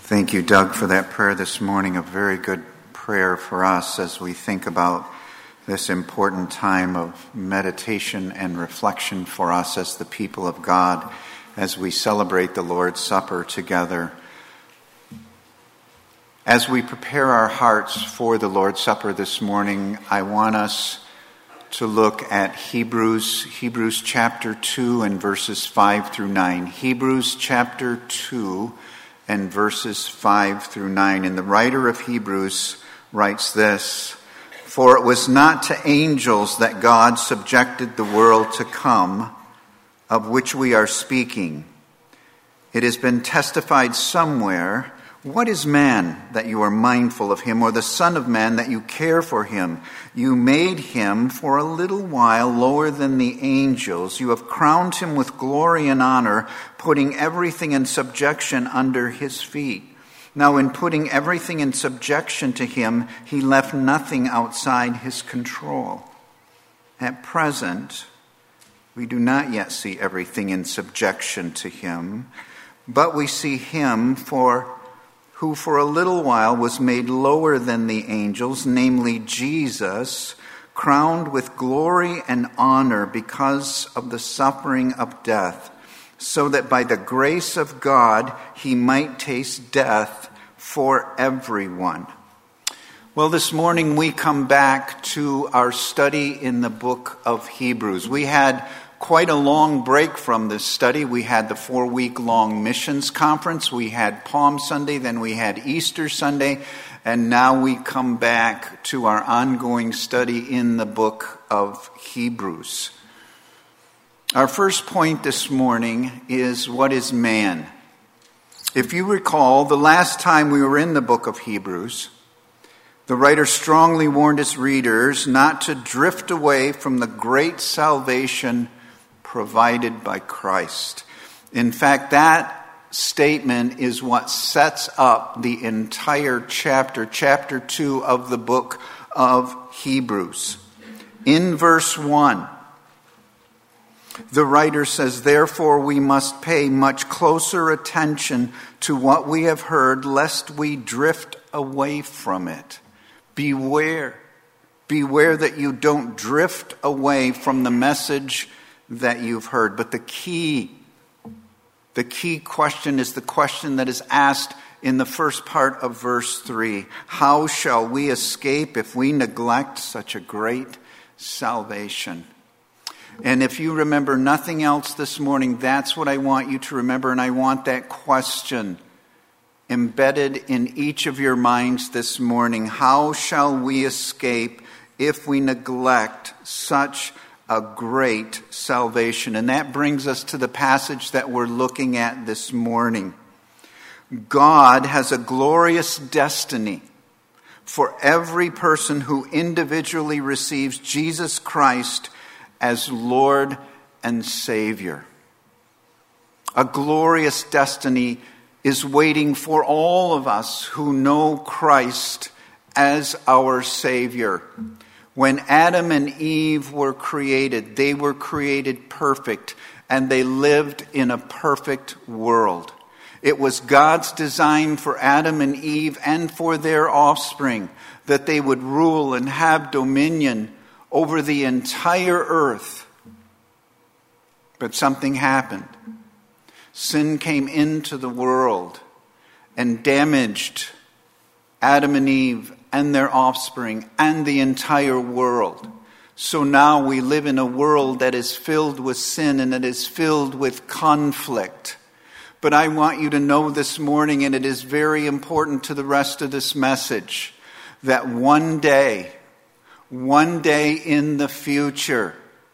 Thank you, Doug, for that prayer this morning. A very good prayer for us as we think about this important time of meditation and reflection for us as the people of God as we celebrate the Lord's Supper together. As we prepare our hearts for the Lord's Supper this morning, I want us to look at Hebrews chapter 2 and verses 5 through 9. Hebrews chapter 2 and verses 5 through 9. And the writer of Hebrews writes this: "For it was not to angels that God subjected the world to come, of which we are speaking. It has been testified somewhere, 'What is man that you are mindful of him, or the son of man that you care for him? You made him for a little while lower than the angels. You have crowned him with glory and honor, putting everything in subjection under his feet. Now in putting everything in subjection to him, he left nothing outside his control. At present, we do not yet see everything in subjection to him, but we see him who for a little while was made lower than the angels, namely Jesus, crowned with glory and honor because of the suffering of death, so that by the grace of God he might taste death for everyone." Well, this morning we come back to our study in the book of Hebrews. We had quite a long break from this study. We had the 4-week-long missions conference. We had Palm Sunday, then we had Easter Sunday, and now we come back to our ongoing study in the book of Hebrews. Our first point this morning is, what is man? If you recall, the last time we were in the book of Hebrews, the writer strongly warned his readers not to drift away from the great salvation provided by Christ. In fact, that statement is what sets up the entire chapter 2 of the book of Hebrews. In verse 1, the writer says, "Therefore we must pay much closer attention to what we have heard, lest we drift away from it." Beware that you don't drift away from the message that you've heard. But the key question is the question that is asked in the first part of verse 3. How shall we escape if we neglect such a great salvation? And if you remember nothing else this morning, that's what I want you to remember, and I want that question embedded in each of your minds this morning. How shall we escape if we neglect such a great salvation? And that brings us to the passage that we're looking at this morning. God has a glorious destiny for every person who individually receives Jesus Christ as Lord and Savior. A glorious destiny is waiting for all of us who know Christ as our Savior. When Adam and Eve were created, they were created perfect, and they lived in a perfect world. It was God's design for Adam and Eve and for their offspring that they would rule and have dominion over the entire earth. But something happened. Sin came into the world and damaged Adam and Eve and their offspring and the entire world. So now we live in a world that is filled with sin and that is filled with conflict. But I want you to know this morning, and it is very important to the rest of this message, that one day in the future,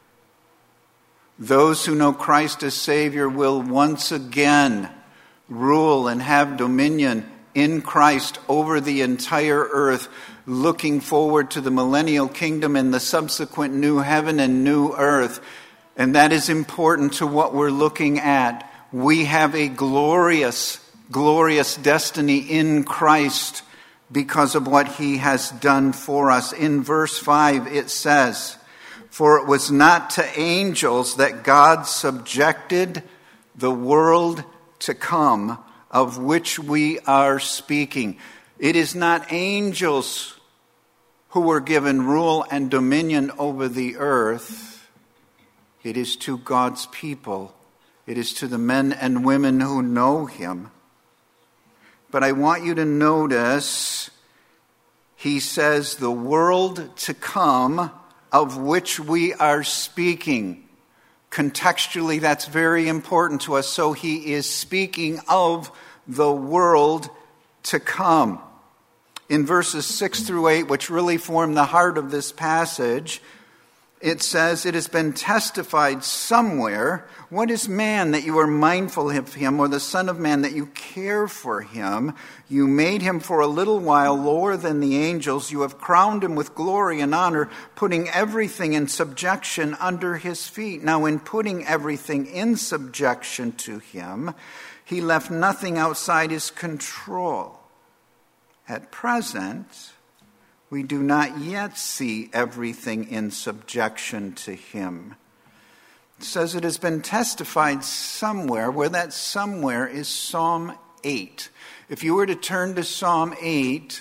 those who know Christ as Savior will once again rule and have dominion in Christ over the entire earth, looking forward to the millennial kingdom and the subsequent new heaven and new earth. And that is important to what we're looking at. We have a glorious destiny in Christ because of what he has done for us. In verse 5 it says, "For it was not to angels that God subjected the world to come, of which we are speaking. It is not angels who were given rule and dominion over the earth. It is to God's people. It is to the men and women who know him. But I want you to notice, he says, the world to come of which we are speaking. Contextually, that's very important to us. So he is speaking of the world to come. In verses 6 through 8, which really form the heart of this passage, it says, it has been testified somewhere. What is man that you are mindful of him, or the Son of Man that you care for him? You made him for a little while lower than the angels. You have crowned him with glory and honor, putting everything in subjection under his feet. Now, in putting everything in subjection to him, he left nothing outside his control. At present, we do not yet see everything in subjection to him. It says it has been testified somewhere, where that somewhere is Psalm 8. If you were to turn to Psalm 8,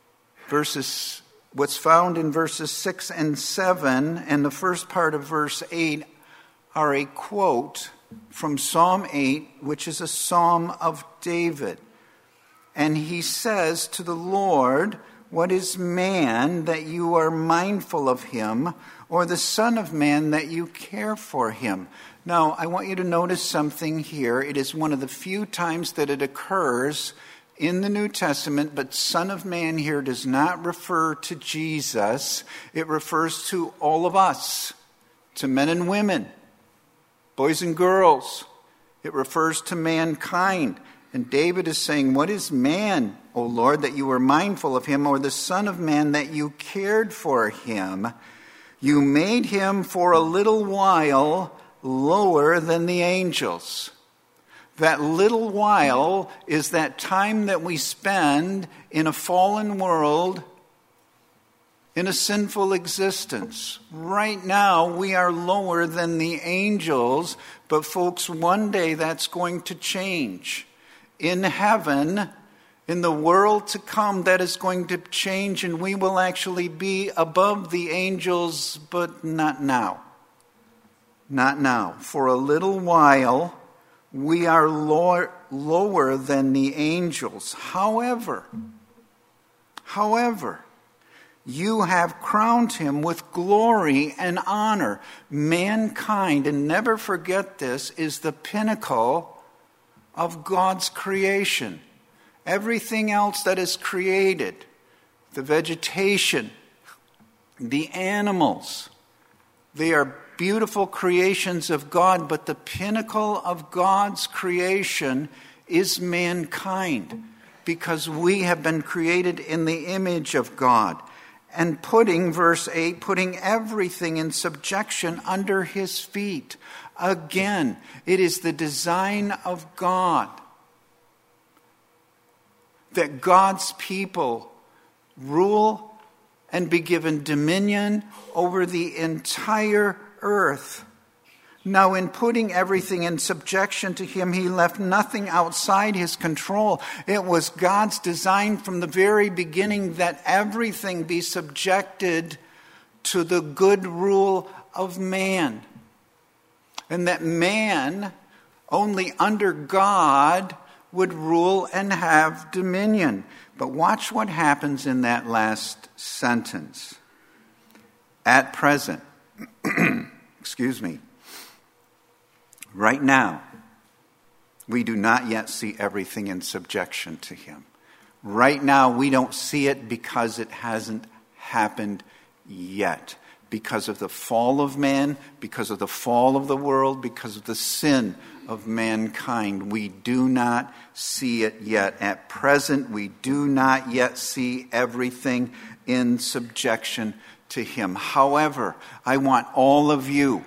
what's found in verses 6 and 7, and the first part of verse 8 are a quote from Psalm 8, which is a psalm of David. And he says to the Lord, what is man that you are mindful of him, or the Son of Man that you care for him? Now, I want you to notice something here. It is one of the few times that it occurs in the New Testament, but Son of Man here does not refer to Jesus. It refers to all of us, to men and women, boys and girls. It refers to mankind. And David is saying, what is man, O Lord, that you were mindful of him, or the Son of Man that you cared for him? You made him for a little while lower than the angels. That little while is that time that we spend in a fallen world, in a sinful existence. Right now, we are lower than the angels, but folks, one day that's going to change. In heaven, in the world to come, that is going to change, and we will actually be above the angels, but not now. Not now. For a little while, we are lower than the angels. However, you have crowned him with glory and honor. Mankind, and never forget this, is the pinnacle of God's creation. Everything else that is created, the vegetation, the animals, they are beautiful creations of God, but the pinnacle of God's creation is mankind, because we have been created in the image of God. And verse 8, putting everything in subjection under his feet. Again, it is the design of God that God's people rule and be given dominion over the entire earth. Now, in putting everything in subjection to him, he left nothing outside his control. It was God's design from the very beginning that everything be subjected to the good rule of man. And that man, only under God, would rule and have dominion. But watch what happens in that last sentence. At present, right now, we do not yet see everything in subjection to him. Right now, we don't see it because it hasn't happened yet. Because of the fall of man, because of the fall of the world, because of the sin of mankind, we do not see it yet. At present, we do not yet see everything in subjection to him. However, I want all of you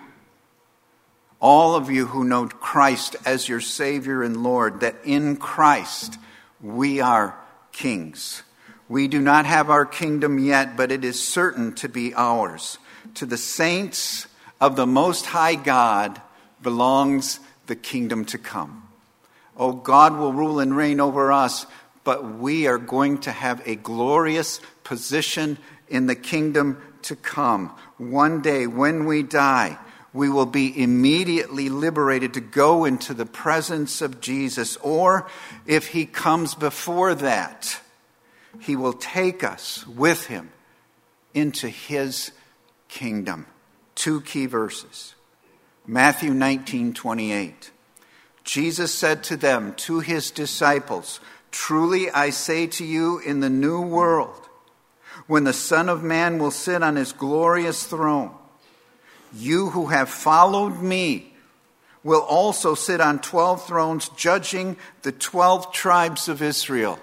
who know Christ as your Savior and Lord, that in Christ we are kings. We do not have our kingdom yet, but it is certain to be ours. To the saints of the Most High God belongs the kingdom to come. Oh, God will rule and reign over us, but we are going to have a glorious position in the kingdom to come. One day when we die, we will be immediately liberated to go into the presence of Jesus. Or if he comes before that, he will take us with him into his kingdom. 2 key verses. Matthew 19:28. Jesus said to them, to his disciples, truly I say to you, in the new world, when the Son of Man will sit on his glorious throne, you who have followed me will also sit on 12 thrones, judging the 12 tribes of Israel.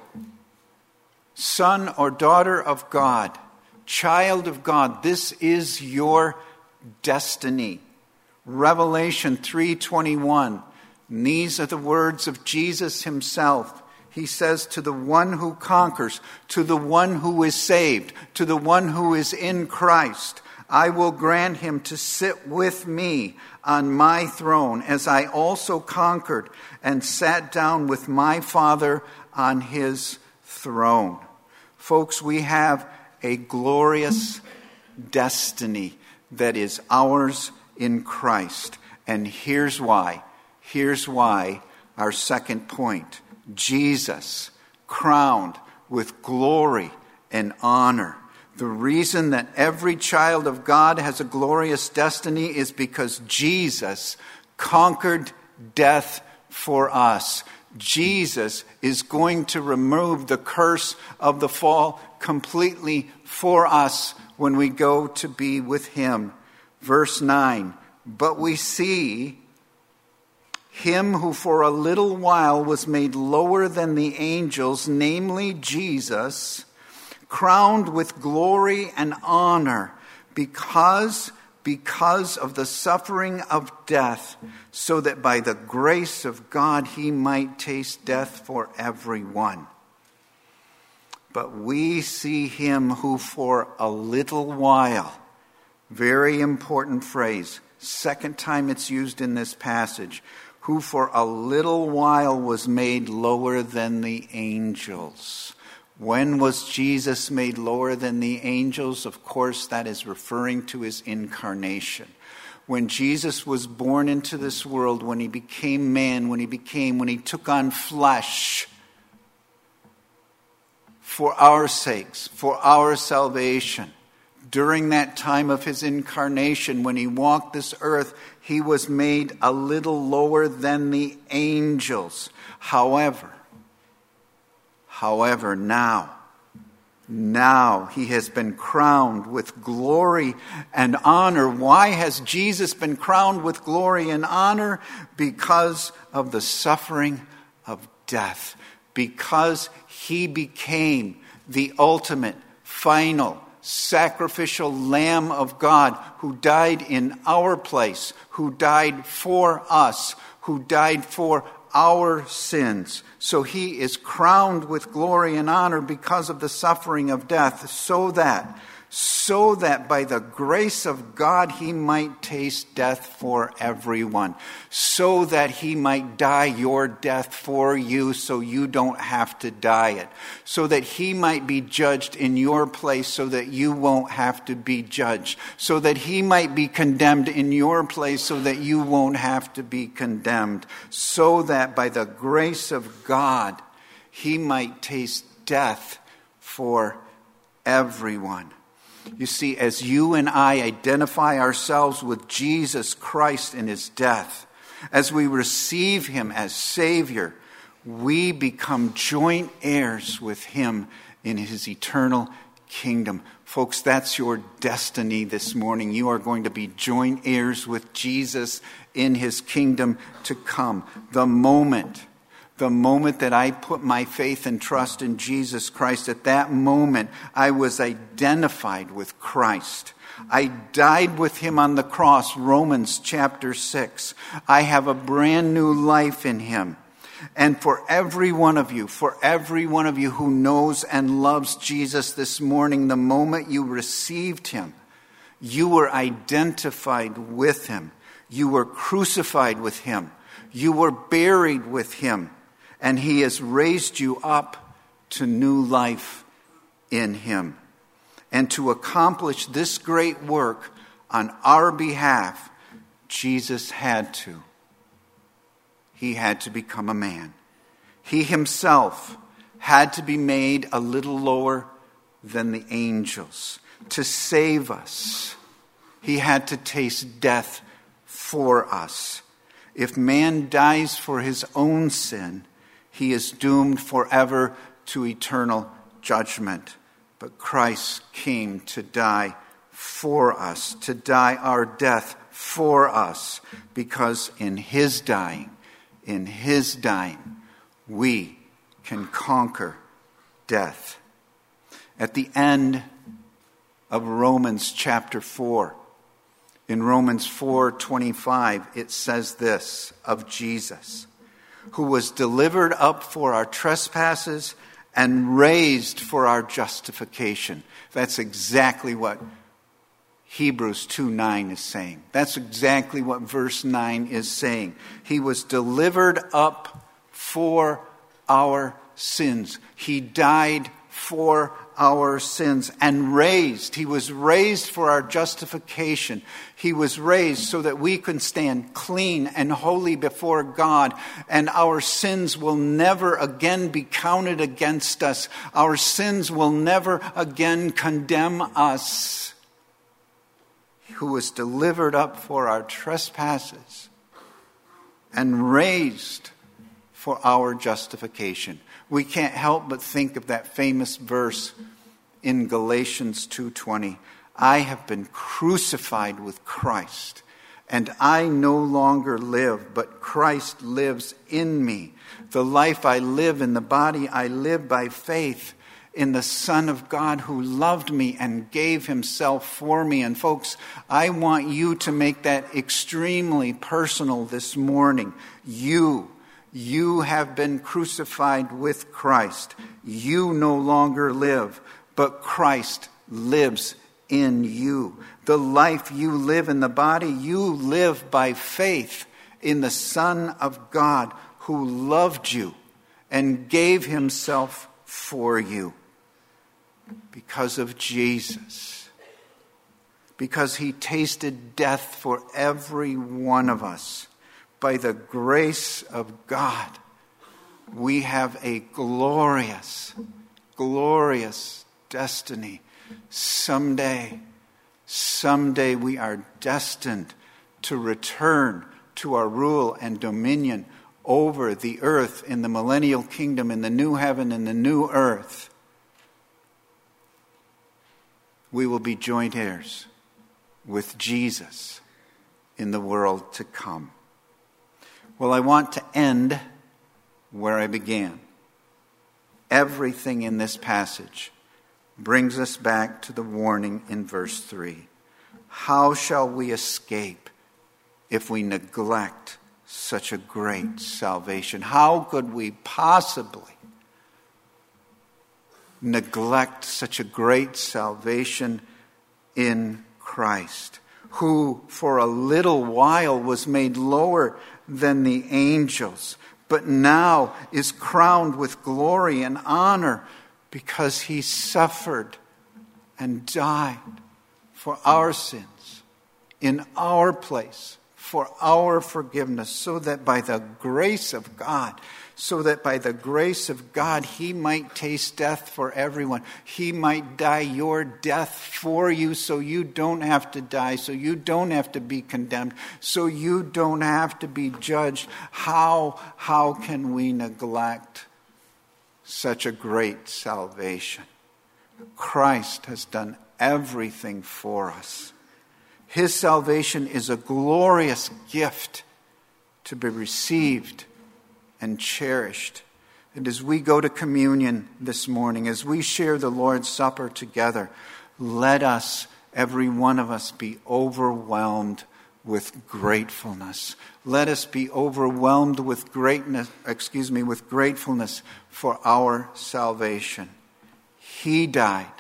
Son or daughter of God, child of God, this is your destiny. Revelation 3:21. These are the words of Jesus himself. He says, to the one who conquers, to the one who is saved, to the one who is in Christ, I will grant him to sit with me on my throne, as I also conquered and sat down with my Father on his throne. Folks, we have a glorious destiny that is ours in Christ. And here's why. Here's why, our second point. Jesus, crowned with glory and honor. The reason that every child of God has a glorious destiny is because Jesus conquered death for us. Jesus is going to remove the curse of the fall completely for us when we go to be with him. Verse 9, but we see him who for a little while was made lower than the angels, namely Jesus, crowned with glory and honor because of the suffering of death, so that by the grace of God he might taste death for everyone. But we see him who for a little while, very important phrase, second time it's used in this passage, who for a little while was made lower than the angels. When was Jesus made lower than the angels? Of course, that is referring to his incarnation. When Jesus was born into this world, when he became man, when he took on flesh for our sakes, for our salvation, during that time of his incarnation, when he walked this earth, he was made a little lower than the angels. However, now he has been crowned with glory and honor. Why has Jesus been crowned with glory and honor? Because of the suffering of death. Because he became the ultimate, final, sacrificial Lamb of God who died in our place, who died for us, who died for our sins. So he is crowned with glory and honor because of the suffering of death, so that by the grace of God he might taste death for everyone, so that he might die your death for you so you don't have to die it, so that he might be judged in your place so that you won't have to be judged, so that he might be condemned in your place so that you won't have to be condemned, so that by the grace of God he might taste death for everyone. You see, as you and I identify ourselves with Jesus Christ in his death, as we receive him as Savior, we become joint heirs with him in his eternal kingdom. Folks, that's your destiny this morning. You are going to be joint heirs with Jesus in his kingdom to come. The moment that I put my faith and trust in Jesus Christ, at that moment, I was identified with Christ. I died with him on the cross, Romans chapter 6. I have a brand new life in him. And for every one of you who knows and loves Jesus this morning, the moment you received him, you were identified with him. You were crucified with him. You were buried with him. and he has raised you up to new life in him. And to accomplish this great work on our behalf, Jesus had to. He had to become a man. He himself had to be made a little lower than the angels to save us. He had to taste death for us. If man dies for his own sin, he is doomed forever to eternal judgment. But Christ came to die for us, to die our death for us, because in his dying, we can conquer death. At the end of Romans chapter 4, in Romans 4:25, it says this of Jesus, who was delivered up for our trespasses and raised for our justification. That's exactly what Hebrews 2:9 is saying. That's exactly what verse 9 is saying. He was delivered up for our sins. He died for our sins and raised. He was raised for our justification. He was raised so that we can stand clean and holy before God, and our sins will never again be counted against us. Our sins will never again condemn us. Who was delivered up for our trespasses and raised for our justification. We can't help but think of that famous verse in Galatians 2:20. I have been crucified with Christ, and I no longer live, but Christ lives in me. The life I live in the body, I live by faith in the Son of God who loved me and gave himself for me. And folks, I want you to make that extremely personal this morning. You have been crucified with Christ. You no longer live, but Christ lives in you. The life you live in the body, you live by faith in the Son of God who loved you and gave himself for you. Because of Jesus. Because he tasted death for every one of us. By the grace of God, we have a glorious, glorious destiny. Someday we are destined to return to our rule and dominion over the earth in the millennial kingdom, in the new heaven and the new earth. We will be joint heirs with Jesus in the world to come. Well, I want to end where I began. Everything in this passage brings us back to the warning in verse 3. How shall we escape if we neglect such a great salvation? How could we possibly neglect such a great salvation in Christ, who for a little while was made lower than the angels, but now is crowned with glory and honor because he suffered and died for our sins in our place, for our forgiveness, so that by the grace of God, he might taste death for everyone. He might die your death for you so you don't have to die, so you don't have to be condemned, so you don't have to be judged. How can we neglect such a great salvation? Christ has done everything for us. His salvation is a glorious gift to be received and cherished. And as we go to communion this morning, as we share the Lord's Supper together, let us, every one of us, be overwhelmed with gratefulness. Let us be overwhelmed with gratefulness for our salvation. He died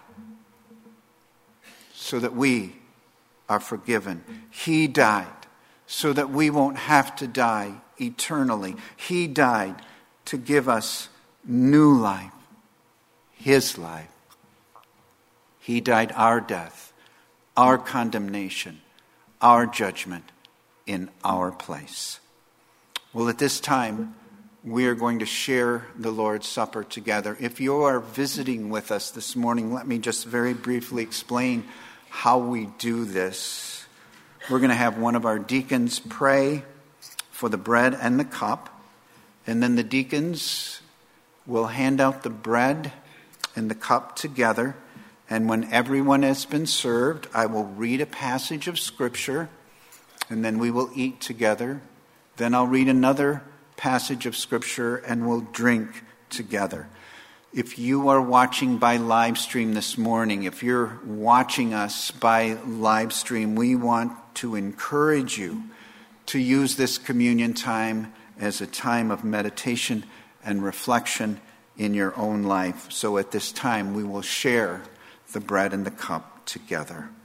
so that we are forgiven. He died so that we won't have to die eternally. He died to give us new life, his life. He died our death, our condemnation, our judgment in our place. Well, at this time, we are going to share the Lord's Supper together. If you are visiting with us this morning, let me just very briefly explain how we do this. We're going to have one of our deacons pray for the bread and the cup, and then the deacons will hand out the bread and the cup together. And when everyone has been served, I will read a passage of Scripture, and then we will eat together. Then I'll read another passage of Scripture, and we'll drink together. If you are watching by live stream this morning, if you're watching us by live stream, we want to encourage you to use this communion time as a time of meditation and reflection in your own life. So at this time, we will share the bread and the cup together.